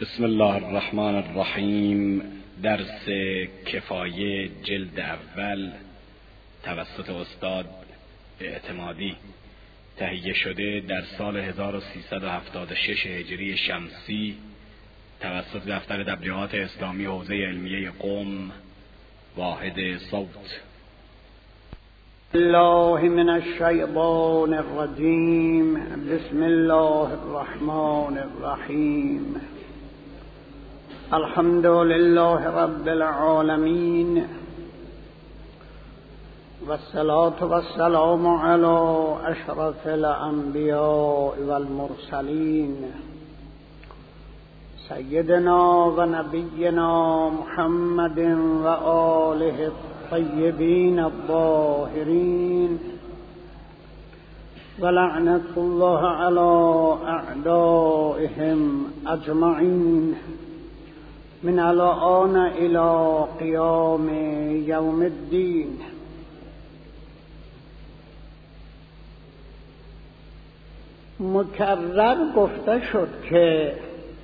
بسم الله الرحمن الرحیم. درس کفایه جلد اول توسط استاد اعتمادی، تهیه شده در سال 1376 هجری شمسی توسط دفتر تبلیغات اسلامی حوزه علمیه قم، واحد صوت. الله من الشیطان الرجیم. بسم الله الرحمن الرحیم. الحمد لله رب العالمین والصلاة والسلام علی اشرف الانبیاء والمرسلین سیدنا و نبینا محمد و آله الطیبین الطاهرین و لعنت الله علی اعدائهم اجمعین من الآن الى قیام یوم الدین. مکرر گفته شد که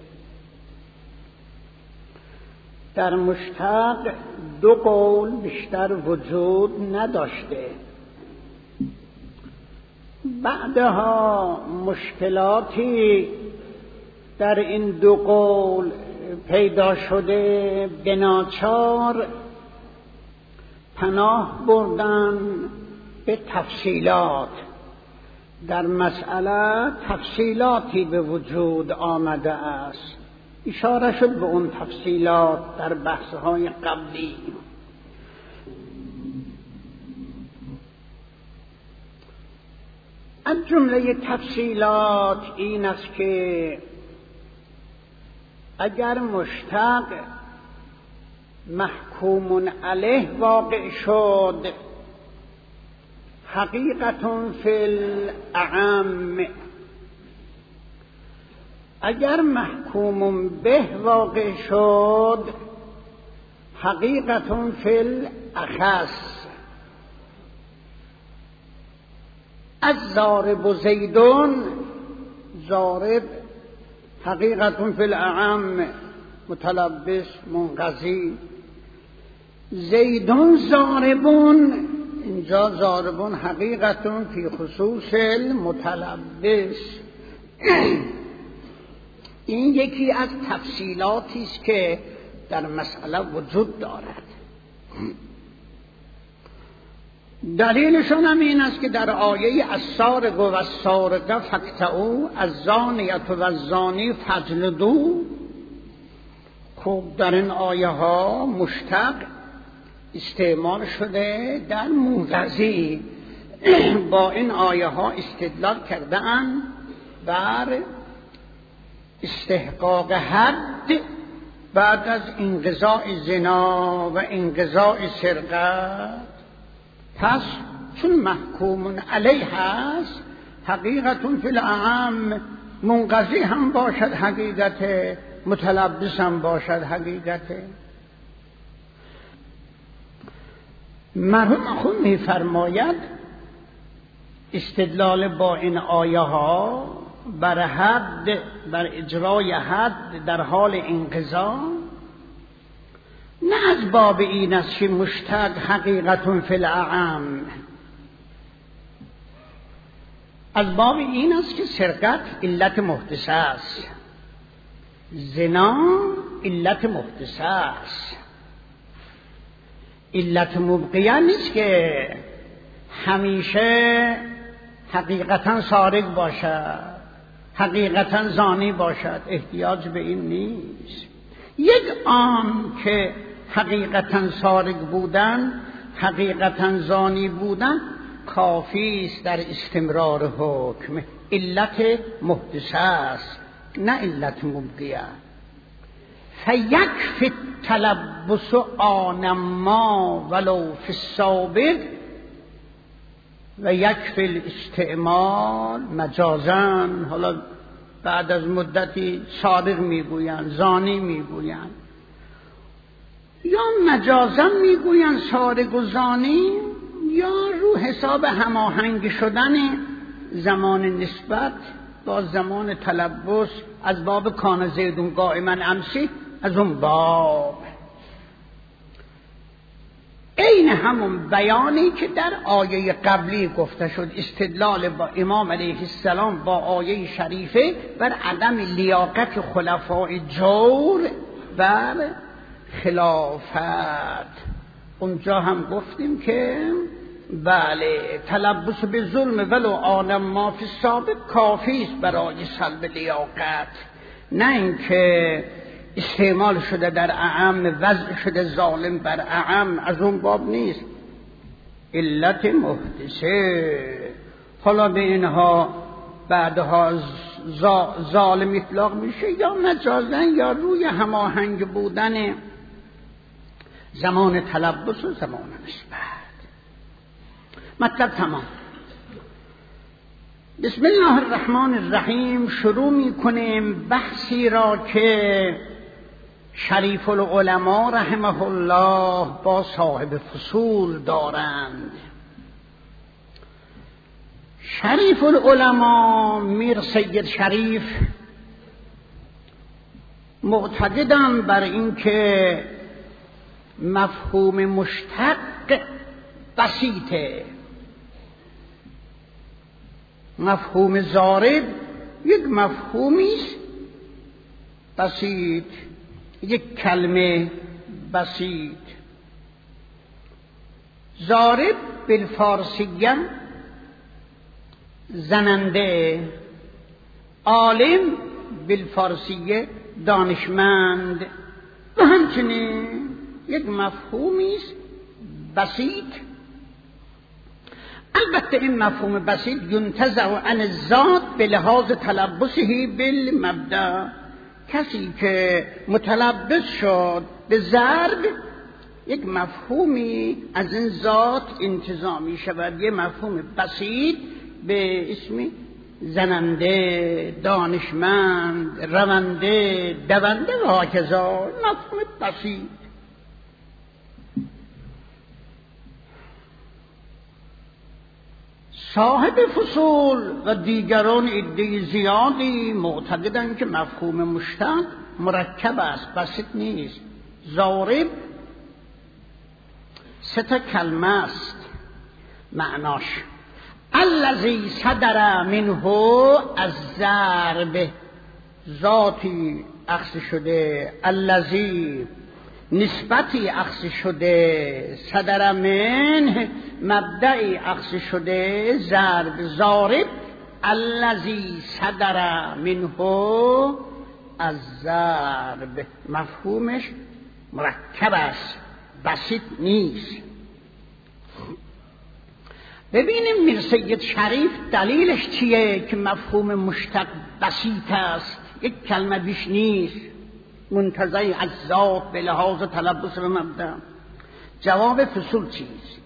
در مشتق دو قول بیشتر وجود نداشته. بعدها مشکلاتی در این دو قول پیدا شده، به ناچار پناه بردن به تفصیلات. در مسئله تفصیلاتی به وجود آمده است، اشاره شد به اون تفصیلات در بحث‌های قبلی. از جمله تفصیلات این است که اگر مشتق محکوم علیه واقع شد، حقیقت فی الاعم. اگر محکوم به واقع شد، حقیقت فی الاخص. از ضارب زیدون، ضارب حقیقت فی الاعم، متلبس منقضی. زیدون ضاربون، اینجا ضاربون حقیقت فی خصوص المتلبس. این یکی از تفصیلاتی است که در مسئله وجود دارد. دلیلشون هم این است که در آیه السارق و السارقه فاقطعوا الزانیة و الزانی فاجلدوا، خوب در این آیه ها مشتق استعمال شده در منقضی. با این آیه ها استدلال کرده‌اند بر استحقاق حد بعد از انقضاء زنا و انقضاء سرقت. پس چون محکوم علیه هست، حقیقت فی الاعم، منقضی هم باشد حقیقت، متلبس هم باشد حقیقت. مرحوم خود می‌فرماید استدلال با این آیه ها بر حد، بر اجرای حد در حال انقضا، نه از باب این است که مشتق حقیقت فی الاعم، از باب این است که سرقت علت محدثه است، زنا علت محدثه است. علت مبقیه نیست که همیشه حقیقتا سارق باشد، حقیقتا زانی باشد، احتیاج به این نیست. یک آن که حقیقتا سارق بودن، حقیقتا زانی بودن، کافی است در استمرار حکم. علت محدثه است، نه علت مبقیه. فیکفی التلبس آنما ولو فی السابق و یکفی الاستعمال مجازاً. حالا بعد از مدتی سارق میگویند، زانی میگویند، یا مجازاً میگویند سارق و زانی، یا رو حساب هماهنگ شدن زمان نسبت با زمان تلبس از باب کان زیدون قائما امسی، از اون باب این همون بیانی که در آیه قبلی گفته شد، استدلال با امام علیه السلام با آیه شریفه بر عدم لیاقت خلفای جور بر خلافت. اونجا هم گفتیم که بله تلبس به ظلم ولو عالم ما فی السابق کافی است برای سلب لیاقت، نه اینکه استعمال شده در اعم، وضع شده ظالم بر اعم، از اون باب نیست. علت محدثه، حالا به اینها بعدها ظالم اطلاق میشه یا مجازن یا روی هماهنگ بودن زمان تلبس و زمان نسبت. مطلب تمام. بسم الله الرحمن الرحیم. شروع میکنیم بحثی را که شریف العلماء رحمه الله با صاحب فصول دارند. شریف العلماء میر سید شریف معتقدند بر اینکه مفهوم مشتق بسیطه، مفهوم ضارب یک مفهومی است بسیط، یک کلمه بسیط. ضارب بالفارسیه زننده، عالم بالفارسیه دانشمند، و همچنین یک مفهومی است بسیط. البته این مفهوم بسیط ینتزع عن الذات به لحاظ تلبسه بالمبدأ. کسی که متلبس شد به ضرب، یک مفهومی از این ذات انتزاع می شود، یک مفهوم بسیط به اسم زننده، دانشمند، رونده، دونده و هکذا، مفهوم بسیط. صاحب فصول و دیگران عده زیادی معتقدند که مفهوم مشتق مرکب است، بسیط نیست. ضارب 3 کلمه است معناش. الذی صدر منه از ضرب، ذاتی اخذ شده، الذی نسبتی اخذ شده، صدر منه مبدعی اخذ شده، ضرب. ضارب الذی صدر منه از ضرب، مفهومش مرکب است، بسیط نیست. ببینیم میر سید شریف دلیلش چیه که مفهوم مشتق بسیط است، یک کلمه بیش نیست، منتزع از ذات به لحاظ تلبس و مبدأ. جواب فصول چیست؟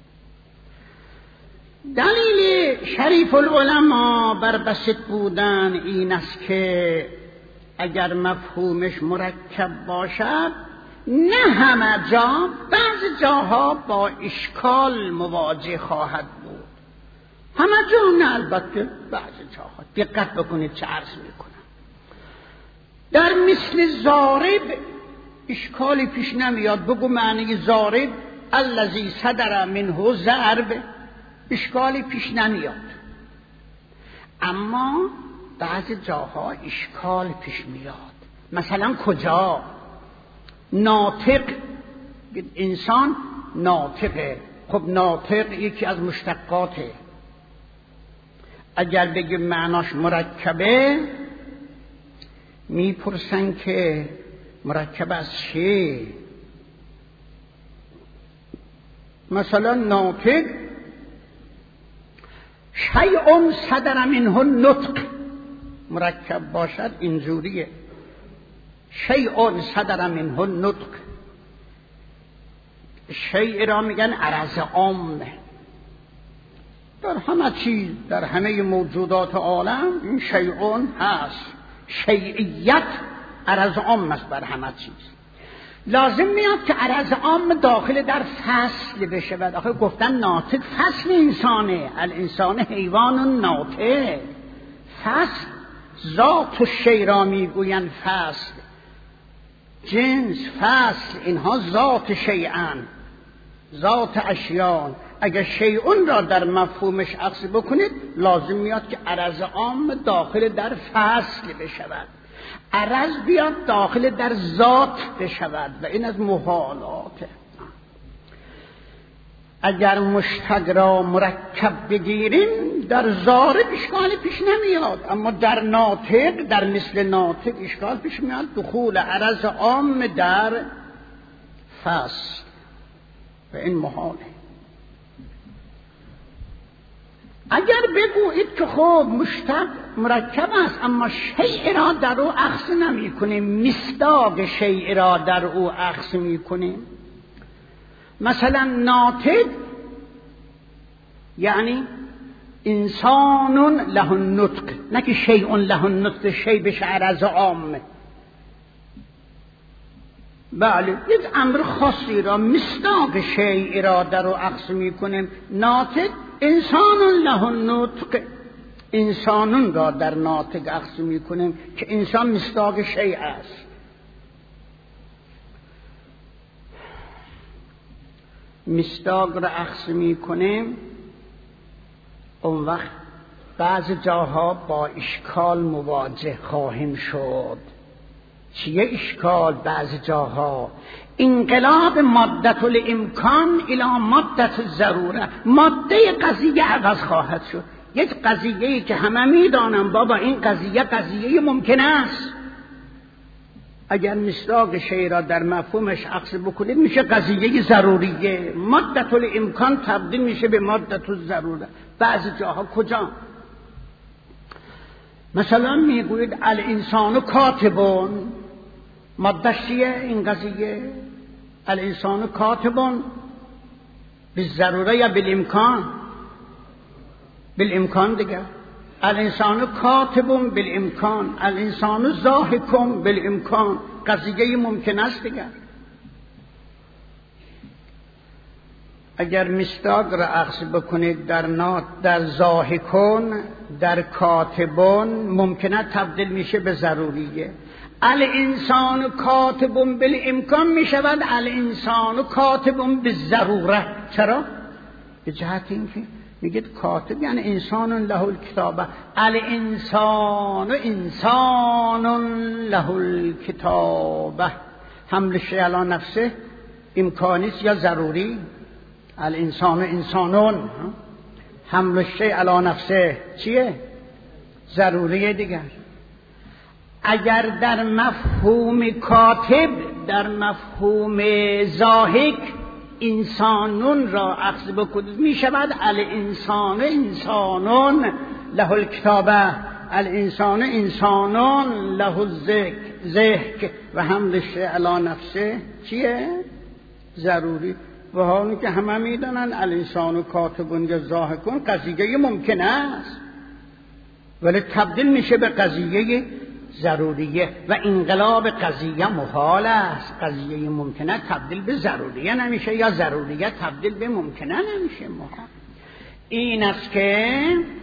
دلیل شریف العلماء بر بسیط بودن این است که اگر مفهومش مرکب باشد، نه همه جا، بعض جاها با اشکال مواجه خواهد بود. همه جا نه، البته بعض جاها. دقت بکنید چه عرض میکنم. در مثل ضارب اشکالی پیش نمیاد، بگو معنی ضارب الذی صدر منه ضرب، اشکالی پیش نمیاد. اما بعضی جاها اشکال پیش میاد. مثلا کجا؟ ناطق، انسان ناطقه. خب ناطق یکی از مشتقاته. اگر بگیم معناش مرکبه، میپرسن که مرکب از چی؟ مثلا ناطق شیء صدر منه نطق، مرکب باشد اینجوریه، شیء صدر منه نطق. شیء را میگن عرض عام، در همه چیز، در همه موجودات عالم این شیء هست. شیعیت عرض عام است بر همه چیز. لازم میاد که عرض عام داخل در فصل بشه. و آخه گفتن ناطق فصل انسانه، الانسان حیوان ناطق، فصل ذات الشیء را میگویند فصل، جنس، فصل، اینها ذات شیئن، ذات اشیان. اگر شیئون را در مفهومش عکس بکنید لازم میاد که عرض عام داخل در فصل بشود، عرض بیاد داخل در ذات بشود و این از محالاته. اگر مشتق را مرکب بگیریم در ضارب اشکال پیش نمیاد، اما در ناطق، در مثل ناطق اشکال پیش میاد، دخول عرض عام در فصل و این محاله. اگر بگویید که خب مشتق مرکب است اما شیء را در او اخذ نمی کنیم، مصداق شیء را در او اخذ می کنیم، مثلا ناطق یعنی انسان له النطق، نه که شیء له النطق، شیء بشه عرض عام. بله، یک امر خاصی را مصداق شیء را در او اخذ می کنیم. ناطق انسان له النطق، انسانون را در ناطق اخذ می کنیم که انسان مصداق شیء است. مصداق را اخذ می کنیم، اون وقت بعض جاها با اشکال مواجه خواهیم شد. چیه اشکال؟ بعض جاها انقلاب مادة الامکان الی مادة الضروره، ماده قضیه عوض خواهد شد. یک قضیه‌ای که همه میدانم بابا این قضیه ممکن است، اگر مصداق شیء را در مفهومش عکس بکنید میشه قضیه ضروریه، مادة الامکان تبدیل میشه به مادة الضروره. بعضی جاها کجا؟ مثلا میگوید الانسان کاتبون، ماده‌ش چیه این قضیه؟ الانسان کاتبون بالضروره یا بالامکان؟ بالامکان دیگه. الانسان کاتبون بالامکان، الانسان ضاحکون بالامکان، قضیه ممکن است دیگه. اگر مصداق را اخذ بکنید در ضاحکون، در کاتبون، ممکنه تبدیل میشه به ضروریه. الانسان کاتبون بالامکان میشود الانسان کاتبون بالضروره. چرا؟ به جهت اینکه میگید کاتب یعنی انسان له الکتابه، الانسان له الکتابه، حمل شیء علی نفسه امکانی است یا ضروری؟ الانسان انسانون، حمل شیء علی نفسه چیه؟ ضروریه دیگر. اگر در مفهوم کاتب، در مفهوم ضاحک انسانون را اخذ بکنید میشود الانسان انسانون له الکتابه، الانسان انسانون له الذکر و حمل شیء علی نفسه چیه؟ ضروری. و حالی که همه میدونن الانسان کاتبون یا ضاحکون قضیه ممکن است ولی تبدیل میشه به قضیه ضروریه و انقلاب قضیه محال است. قضیه ممکنه تبدیل به ضروریه نمیشه یا ضروریه تبدیل به ممکنه نمیشه، محال. این است که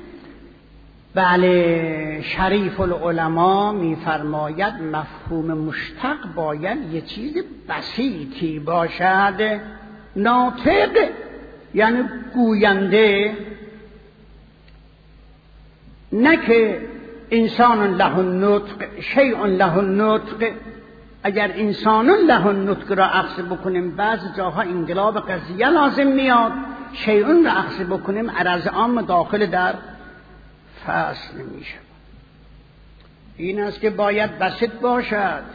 بله شریف العلماء میفرماید مفهوم مشتق باید یه چیز بسیطی باشد. ناطق یعنی گوینده، نه که انسان له النطق شیء له النطق. اگر انسان له النطق را اخذ بکنیم بعض جاها انقلاب قضیه لازم میاد، شیء را اخذ بکنیم عرض عام داخل در فصل میشه. این است که باید بسیط باشد.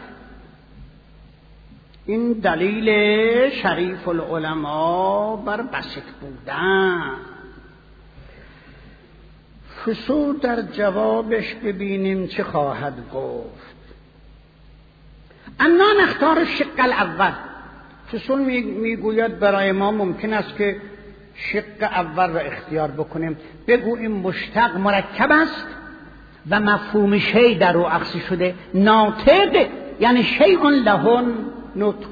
این دلیل شریف العلماء بر بسیط بودن. فصول در جوابش ببینیم چه خواهد گفت. انا نختار الشق الاول. فصول میگوید برای ما ممکن است که شق اول را اختیار بکنیم، بگوییم مشتق مرکب است و مفهوم شیء در او اخذ شده. ناطق یعنی شیء له نطق.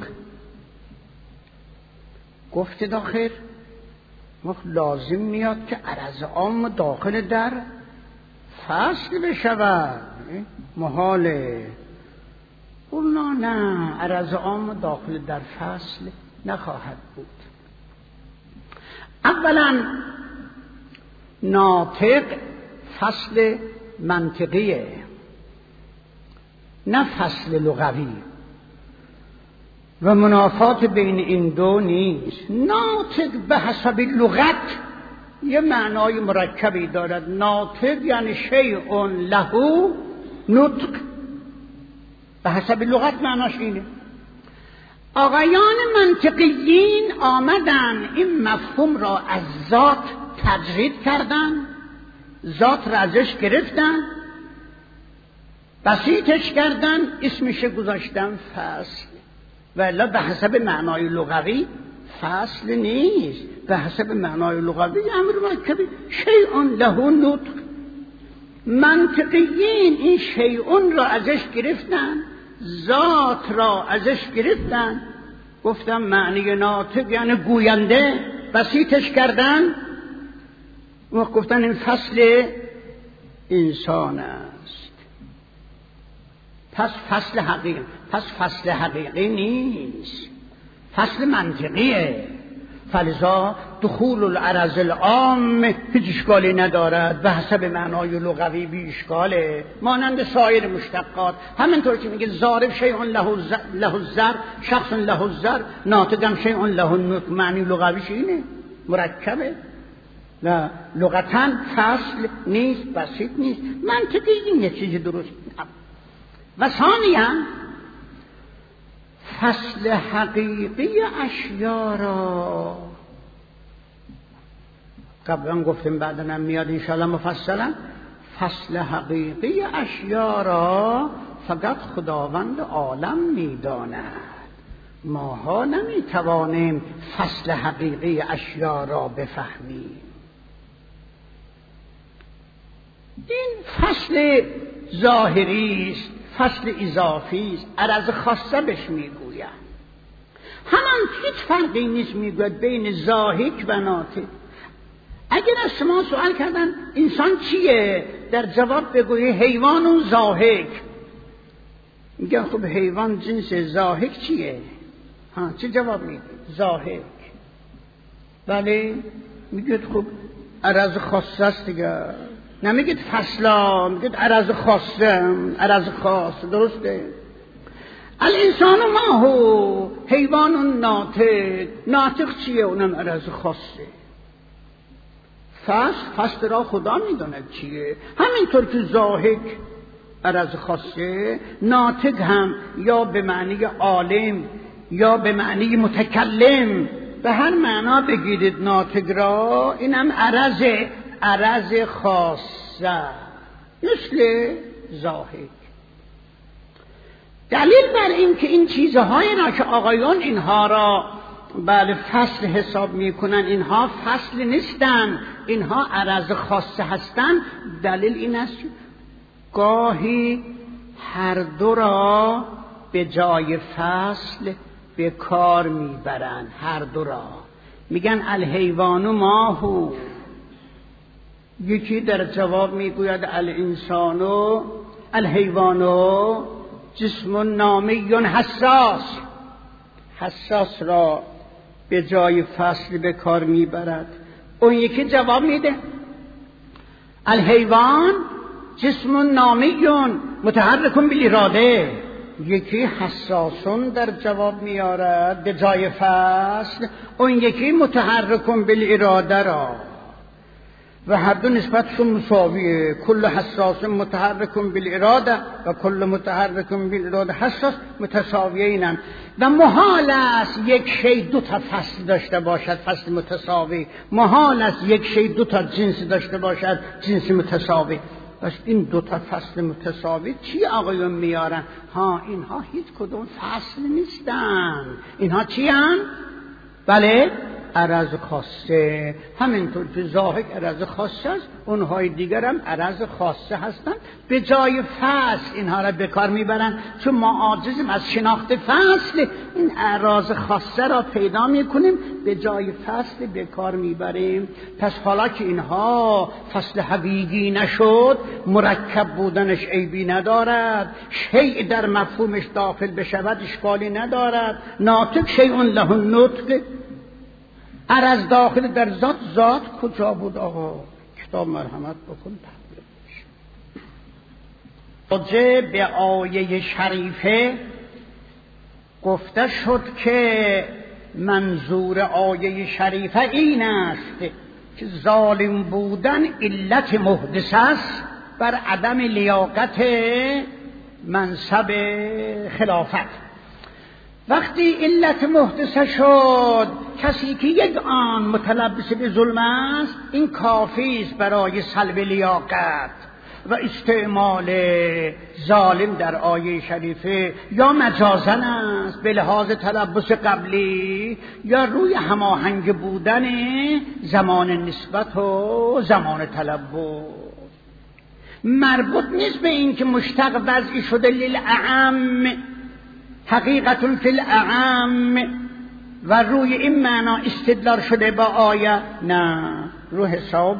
گفت داخل لازم میاد که عرض عام داخل در فصل بشود، محاله. قلنا نه، عرض عام داخل در فصل نخواهد بود. اولا ناطق فصل منطقیه، نه فصل لغوی، و منافات بین این دو نیست. ناطق به حسب لغت یه معنای مرکبی دارد. ناطق یعنی شیء له نطق، به حسب لغت معناش اینه. آقایان منطقیین آمدن این مفهوم را از ذات تجرید کردن، ذات را ازش گرفتن، بسیطش کردن، اسمش گذاشتن فصل. ولی به حسب معنای لغوی فصل نیست، به حسب معنای لغوی امر مرکبی، شیء له نطق. منطقیین این شیء را ازش گرفتن، ذات را ازش گرفتن، گفتم معنی ناطق یعنی گوینده، بسیطش کردن و گفتن این فصل انسان است. پس فصل حقیقی نیست، فصل منطقیه. فلذا دخول العرض العام هیچ اشکالی ندارد، به حسب معنای لغوی بی اشکاله، مانند سایر مشتقات. همینطور که میگه ضارب شیء له الزر، شخص له الزر، ناطق شیء له النطق، معنی لغویش اینه، مرکبه. نه لغتاً فصل نیست، بسیط نیست، منطقی این یه چیز درست. و ثانیاً فصل حقیقی اشیا را قبلا گفتیم، بعدا هم میاد انشاءالله مفصلا. فصل حقیقی اشیا را فقط خداوند عالم میداند، ماها نمیتوانیم فصل حقیقی اشیا را بفهمیم. این فصل ظاهری است، فصل اضافی است، عرض خاصه بهش میگوید. همان هیچ فرقی نیست میگوید بین ضاحک و ناطق. اگر از شما سوال کردن انسان چیه، در جواب بگویی حیوان و ضاحک، میگن خب حیوان جنس ضاحک چیه؟ چه جواب میدید؟ ضاحک. بله میگید خب عرض خاصه است دیگه، نمیگید فصلا، میگید عرض خاصه، عرض خاص. درسته؟ الانسان ما هو حیوان ناطق. ناطق چیه؟ اونم عرض خاصه. فصل را خدا میداند چیه. همینطور که ضاحک عرض خاصه، ناطق هم یا به معنی عالم یا به معنی متکلم، به هر معنا بگیرید ناطق را، اینم عرض خاصه مثل ضاحک. دلیل بر این که این چیزهایی را که آقایان اینها را بله فصل حساب میکنن، اینها فصل نیستن، اینها عرض خاصه هستن، دلیل این است گاهی هر دو را به جای فصل به کار میبرن. هر دو را میگن الحیوان ماهو، یکی در جواب میگوید الانسانو، الحیوانو جسم نامی حساس. حساس را به جای فصل به کار میبرد. اون یکی جواب میده الحیوان جسم نامی متحرک بالاراده. یکی حساسون در جواب میارد به جای فصل، اون یکی متحرک بالاراده را، و هر دو نسبتشون مساویه. کل حساس متحرک بالاراده و کل متحرک بالاراده حساس، متساویینن. و محال است یک شی دو تا فصل داشته باشد، فصل متساوی. محال است یک شی دو تا جنس داشته باشد، جنس متساوی. پس این دو تا فصل متساوی چی آقایون میارن؟ اینها هیچ کدوم فصل نیستن. اینها چی هن؟ بله عرض خاصه، همینطور که زاهد عرض خاصه است، اونهای دیگر هم عرض خاصه هستند. به جای فصل اینها را به کار میبرن، چون ما عاجزیم از شناخت فصل، این اعراض خاصه را پیدا میکنیم، به جای فصل به کار میبریم. پس حالا که اینها فصل حقیقی نشد، مرکب بودنش عیبی ندارد، شیء در مفهومش داخل بشود اشکالی ندارد. ناطق شیء له النطق، عرض داخل در ذات. ذات کجا بود آقا؟ کتاب مرحمت بکن. راجع به آیه شریفه گفته شد که منظور آیه شریفه این است که ظالم بودن علت محدث است بر عدم لیاقت منصب خلافت. وقتی علت محدث شد، کسی که یک آن متلبس به ظلم است، این کافی است برای سلب لیاقت. و استعمال ظالم در آیه شریفه یا مجازن است به لحاظ تلبس قبلی، یا روی هماهنگ بودن زمان نسبت و زمان تلبس. مربوط نیست به این که مشتق وضعی شده للأعم، حقیقت فی الأعم، و روی این معنا استدلال شده با آیه. نه، رو حساب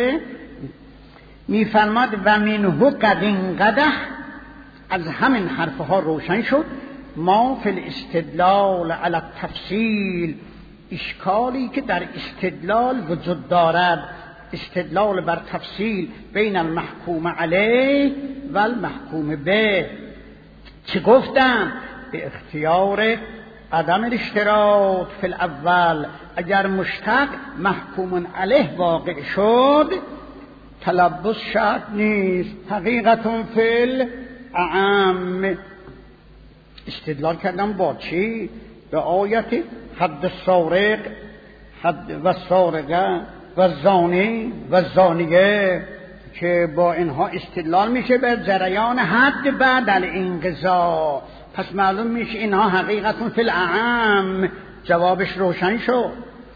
میفرماد و منه قد انقدح، از همین حرفها روشن شد ما فی الاستدلال علی التفصیل، اشکالی که در استدلال وجود دارد، استدلال بر تفصیل بین المحکوم علیه و المحکوم به. چه گفتم؟ به اختیار عدم الاشتراط فی الاول، اگر مشتق محکوم علیه واقع شد تلبس شرط نیست، حقیقت فی الاعم. استدلال کردم با چی؟ به آیت حد السارق، حد و سارقه و زانی و زانیه، که با اینها استدلال میشه بر جریان حد بعد الانقضاء. پس معلوم میشه اینها حقیقت فی الاعم. جوابش روشن شد.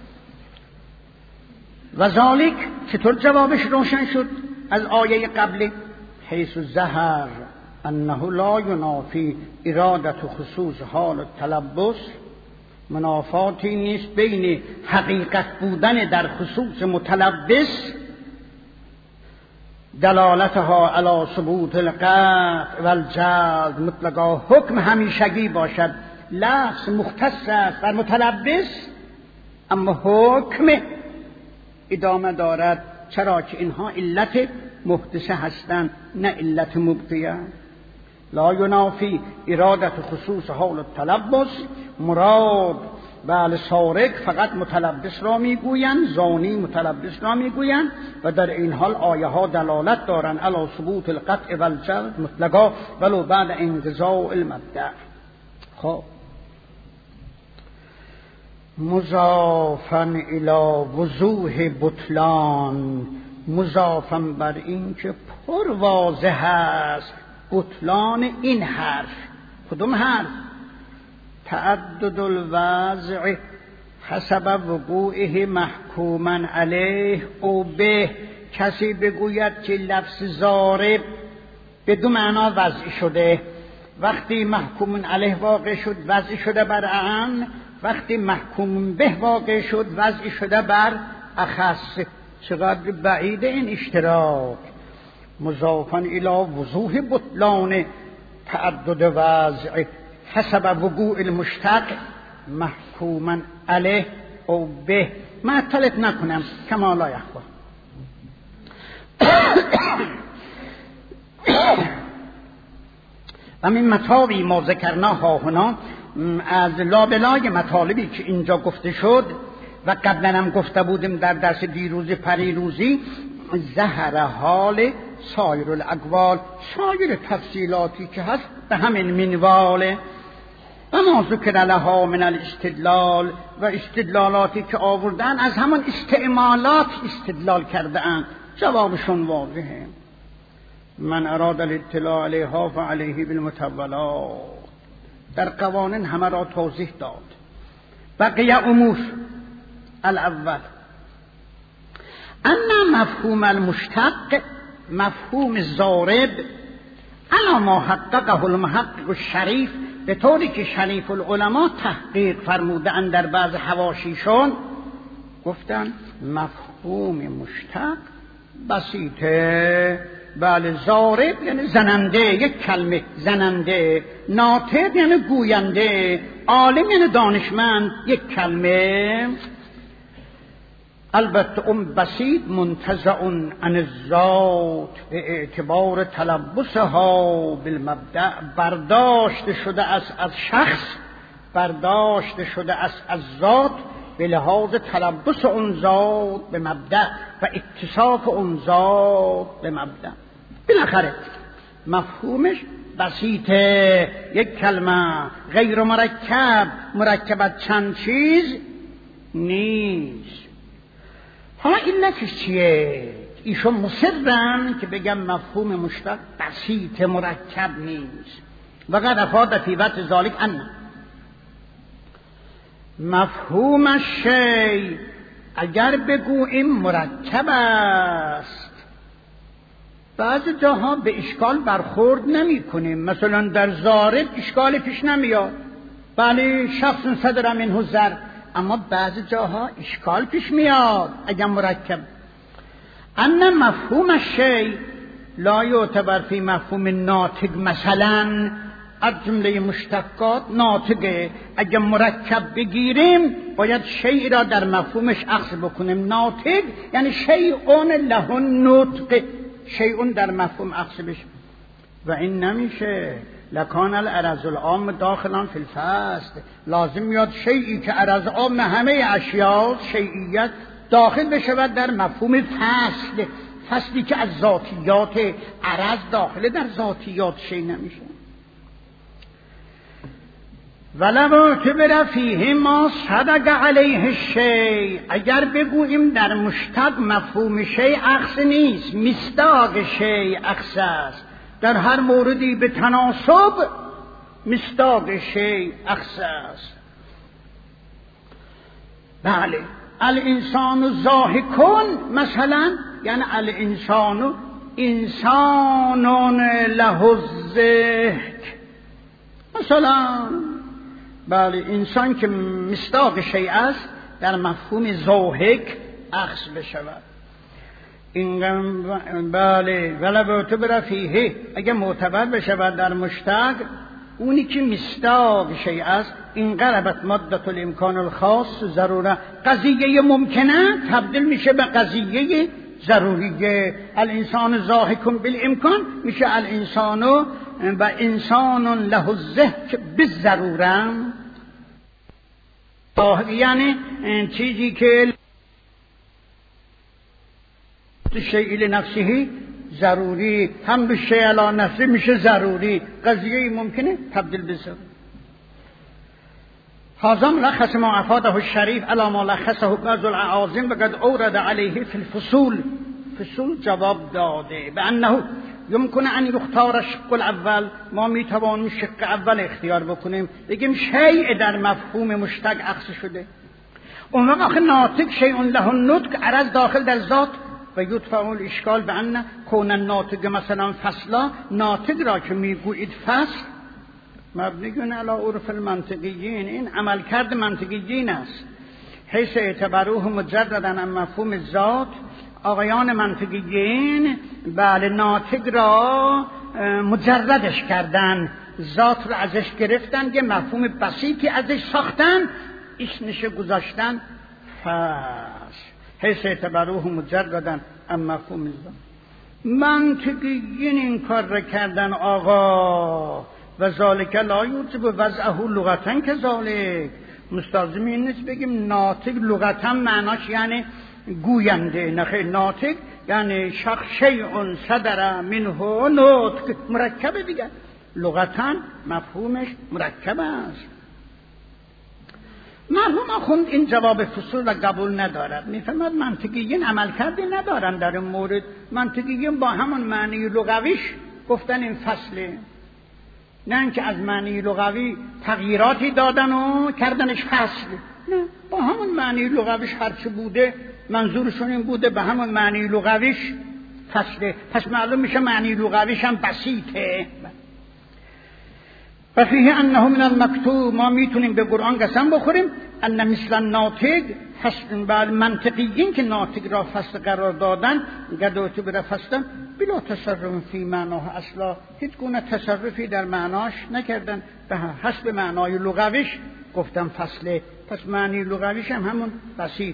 و ذالک، چطور جوابش روشن شد از آیه قبلی؟ حیث الظهر انه لا ینافی ارادت خصوص حال التلبس، منافاتی نیست بین حقیقت بودن در خصوص متلبس، دلالتها علی ثبوت القطع و الجلد، مطلقا حکم همیشگی باشد. لفظ مختص است بر متلبس، اما حکم ادامه دارد. چرا که اینها علت محدثه هستند، نه علت مبقیه. لا ینافی ارادت خصوص حال التلبس، مراد بله سارق فقط متلبس را میگویند، زانی متلبس را میگویند، و در این حال آیه ها دلالت دارند علی ثبوت القطع و الجلد مطلقا ولو بعد انقضاء المدة. خب مضافا الی وضوح بطلان، مضافا بر این که پر واضح است بطلان این حرف. کدوم حرف؟ تعدد الوضع حسب وقوعه محکوما علیه او به. کسی بگوید که لفظ ضارب به دو معنا وضع شده، وقتی محکوم علیه واقع شد وضع شده بر اعم، وقتی محکوم به واقع شد وضع شده بر اخص. چقدر بعید این اشتراک. مضافا الی وضوح بطلان تعدد وضع حسب وقوع المشتق محکوما علیه او به. معطلت نکنم کما لا یخفی. و من مطالبی ما ذکرناها هنا، از لابلای مطالبی که اینجا گفته شد و قبلا هم گفته بودیم در درس دیروز پریروزی، ظهر حال سایر الاقوال، سایر تفصیلاتی که هست به همین منواله. و ما ذکر لها من الاستدلال، و استدلالاتی که آوردن از همان استعمالات استدلال کردن. جوابشون واضحه. من اراد الاطلاع علیها فعلیه بالمطولات. در قوانین همه را توضیح داد. بقیه امور الاول ان مفهوم المشتق مفهوم ضارب علی ما حققه المحقق الشریف، به طوری که شریف العلماء تحقیق فرمودند در بعض حواشیشون، گفتن مفهوم مشتق بسیطه. بله، ضارب یعنی زننده، یک کلمه زننده، ناطق یعنی گوینده، عالم یعنی دانشمند، یک کلمه. البته اون بسیط منتزع عن الذات به اعتبار تلبسها بالمبدأ، برداشته شده است از شخص، برداشته شده است از ذات به لحاظ تلبس اون ذات به مبدأ و اتصاف اون ذات به مبدأ. بالاخره مفهومش بسیطه، یک کلمه، غیر مرکب، مرکب از چند چیز نیست. حالا علتش چیه؟ ایشون مصرن که بگم مفهوم مشتق بسیط مرکب نیست. و قد افاد فی وقت ذالک ان مفهوم الشیء اگر بگوییم مرکب است، بعضی جاها به اشکال برخورد نمی کنیم. مثلا در ضارب اشکال پیش نمیاد، بله شخص صدر منه ضرب، اما بعضی جاها اشکال پیش میاد اگر مرکب. ان مفهوم الشیء لا یعتبر فی مفهوم ناطق، مثلا از جمله مشتقات ناطقه، اگر مرکب بگیریم باید شیء را در مفهومش اخذ بکنیم. ناطق یعنی شیء له نطق، شیء در مفهوم اخذ بشه، و این نمیشه. لکان العرض العام داخلان فی الفصل، لازم میاد شیئی که عرض عام همه اشیاء شیئیت داخل بشود در مفهوم فصل، فصلی که از ذاتیات عرض داخل در ذاتیات شیء نمیشه. ولو اعتبر فیه ما صدق علیه الشیء، اگر بگوییم در مشتق مفهوم شیء اخذ نیست، مصداق شیء اخذ است، در هر موردی به تناسب مصداق شیء اخذ است. بله، الانسان ضاحکون مثلا، یعنی الانسان انسان له الضحک مثلا. بله، انسان که مصداق شیء است در مفهوم ضاحک اخذ بشود. بله، ولو اعتبر فیه اگر معتبر بشود در مشتق اونی که مصداق شیء است، این قربت مادة الامکان الخاص ضروره، قضیه ممکنه تبدیل میشه به قضیه ضروریه. الانسان ضاحک بالامکان میشه الانسان و انسان له الضحک بالضروره، یعنی چیزی که شیء لنفسه ضروری هم به شیء علی نفسه میشه ضروری، قضیه ممکنه تبدیل بشه. هذا ملخص ما افاده الشریف علی ما لخصه بعض الاعاظم و قد اورد علیه فی الفصول. فصول جواب داده به انه یمکن ان یختار الشق الاول، ما میتوانیم شق اول اختیار بکنیم، بگیم شیء در مفهوم مشتق اخذ شده. اون وقت ناطق شیء له النطق، عرض داخل در ذات، و یدفع الاشکال به ان کون الناطق مثلا فصلا، ناطق را که میگویید فصل مبنی علی عرف المنطقیین، این عملکرد منطقیین است. حیث اعتبروه مجرداً عن مفهوم الذات، آقایان منطقیین بله ناطق را مجردش کردن، ذات را ازش گرفتن، یه مفهوم بسیطی ازش ساختن، اسمش گذاشتن فصل. حیث اعتبروه مجرداً عن مفهوم الذات. منطقیین این کار را کردن آقا، و ذالک لا یوجب وضعه لغتاً کذالک. مستلزم این نیست بگیم ناطق لغتاً معناش یعنی گوینده، نخیر، ناطق یعنی شخص شیء صدر منه نطق، مرکب دیگر، لغتاً مفهومش مرکب است. مرحوم آخوند این جواب فصول را قبول ندارد، میفهمد منطقیین عمل کردی ندارن در این مورد. منطقیین با همون معنی لغویش گفتن این فصله، نه اینکه از معنی لغوی تغییراتی دادن و کردنش فصل. نه، با همون معنی لغویش هرچی بوده منظورشون این بوده، به همون معنی لغویش فصله. پس معلوم میشه معنی لغویش هم بسیطه. و فیه انه من المکتوب، ما میتونیم به قرآن قسم بخوریم ان مثل الناطق، بعد منطقیین که ناطق را فصل قرار دادن، گدوتی بره فصل بلا تصرف فی معناه، اصلا هیچ گونه تصرفی در معناش نکردن، به حسب معنای لغویش گفتم فصله. پس معنی لغویش هم همون بسیط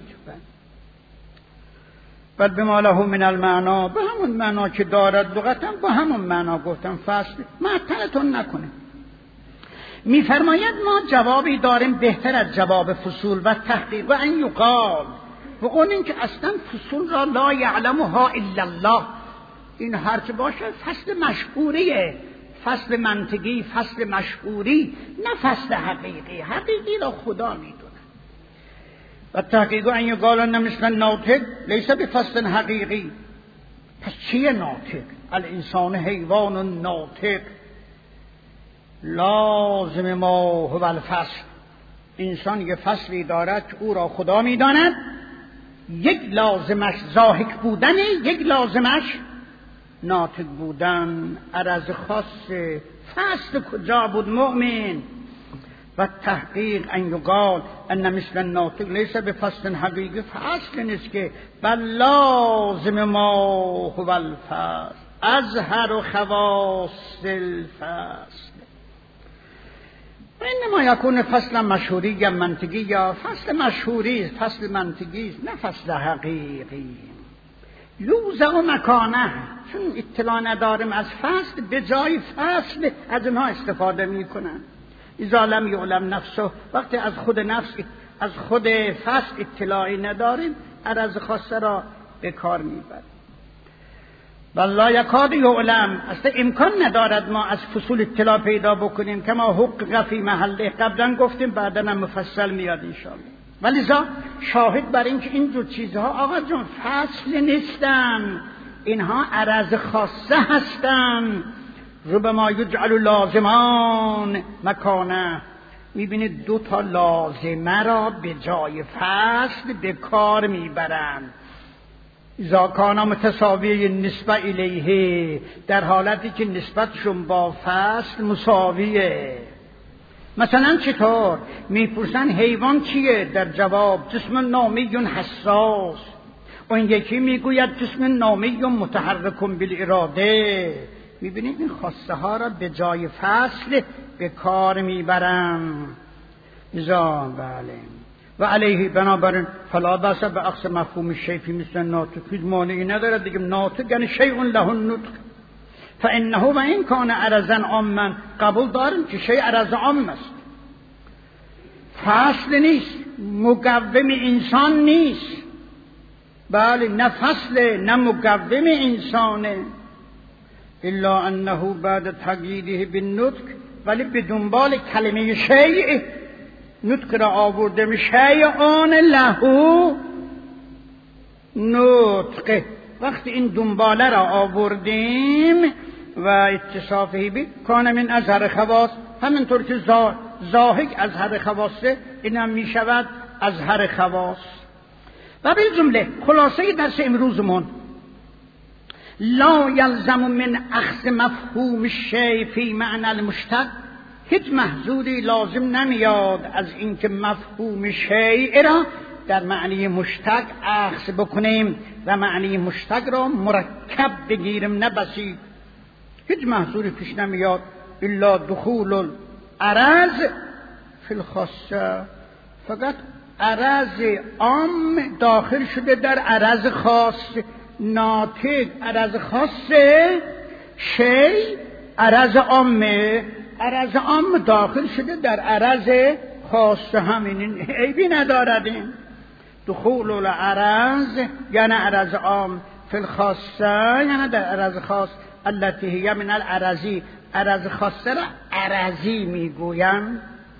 بل بما له من المعنا، به همون معنا که دارد لغتم با همون معنا گفتم فصل. معطلتون نکنه. میفرماید ما جوابی داریم بهتر از جواب فصول و تحقیق و ان یقال، و اون این که اصلا فصول را لا یعلمها الا الله، این هرچه باشه فصل مشهوریه، فصل منطقی، فصل مشهوری، نه فصل حقیقی. حقیقی را خدا میدونه. و تحقیق ان یقال ان مثل الناطق لیس بفصل حقیقی. پس چیه ناطق؟ الانسان حیوان ناطق، لازم ما هو الفصل. انسان یه فصلی دارد که او را خدا میداند، یک لازمش ضاحک بودن، یک لازمش ناطق بودن. عرض خاص فصل کجا بود مؤمن؟ و تحقیق ان یقال ان مثل الناطق لیس بفصل حقیقی، فصل نیست که بل لازم ما هو الفصل، اظهر خواص الفصل. انما یکون فصل مشهوری یا منطقی، یا فصل مشهوری فصل منطقی نه فصل حقیقی. یوزع و مکانه، چون اطلاع نداریم از فصل، به جای فصل از اونها استفاده میکنن. اذا لم یعلم نفسه، وقتی از خود نفس، از خود فصل اطلاعی نداریم، عرض خاصه را به کار میبریم. والله یکاد یعلم، اصلا امکان ندارد ما از فصول اطلاع پیدا بکنیم، کما حقق فی محله. قبلا گفتیم بعدا هم مفصل میاد انشاءالله. ولذا شاهد بر این که این دو چیزها آقا جون فصل نیستن، اینها عرض خاصه هستن. ربما یجعل لازمان مکانه، میبینید دو تا لازمه را به جای فصل به کار میبرند. اذا کان متساوی نسبت الیه، در حالتی که نسبتشون با فصل مساویه. مثلا چطور؟ میپرسن حیوان چیه؟ در جواب جسم نامی حساس. اون یکی میگوید جسم نامی متحرک بالاراده. میبینید این خاصه ها را به جای فصل به کار میبرن. اذا بله و علیه بنابراین فلا بأس به اخذ مفهوم شیء فی مثل ناطق، هیچ مانعی ندارد دیگه. ناطق یعنی شیء له النطق، فانه و این کان عرضا عاما، قبول داریم که شیء عرض عام است، فصل نیست، مقوم انسان نیست. بله نه فصل نه مقوم انسانه. الا انه بعد تقییده بالنطق، ولی به دنبال کلمه شیء نطق را آورده میشه آن لهو نطق. وقتی این دنباله را آوردیم و اتصافه بی کان من اظهر خواص، همینطور که ضاحک اظهر خواصه، اینم میشود اظهر خواص. و به جمله خلاصه درس امروزمون، لا یلزم من اخذ مفهوم الشیء فی معنی المشتق، هیچ محذوری لازم نمیاد از اینکه مفهوم شیء را در معنی مشتق اخذ بکنیم و معنی مشتق را مرکب بگیریم، نه بسیط. هیچ محذوری پیش نمیاد الا دخول العرض فی الخاصه، فقط عرض عام داخل شده در عرض خاص. ناطق عرض خاصه، شیء عرض عامه، عرض عام داخل شده در عرض خاص. همین عیبی ندارد. این دخول العرض یعنی عرض عام، فی الخاصه یعنی در عرض خاص. التي هي من العرضی، عرض خاصه را عرضی میگویم.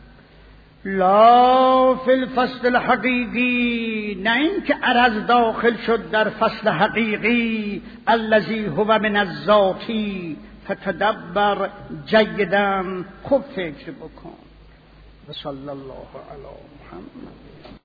لا فی الفصل الحقیقی، نه این که عرض داخل شد در فصل حقیقی. الذی هو من الذاتی، فتدبر جیدا، خوب فکر بکن. و صلی الله علی محمد.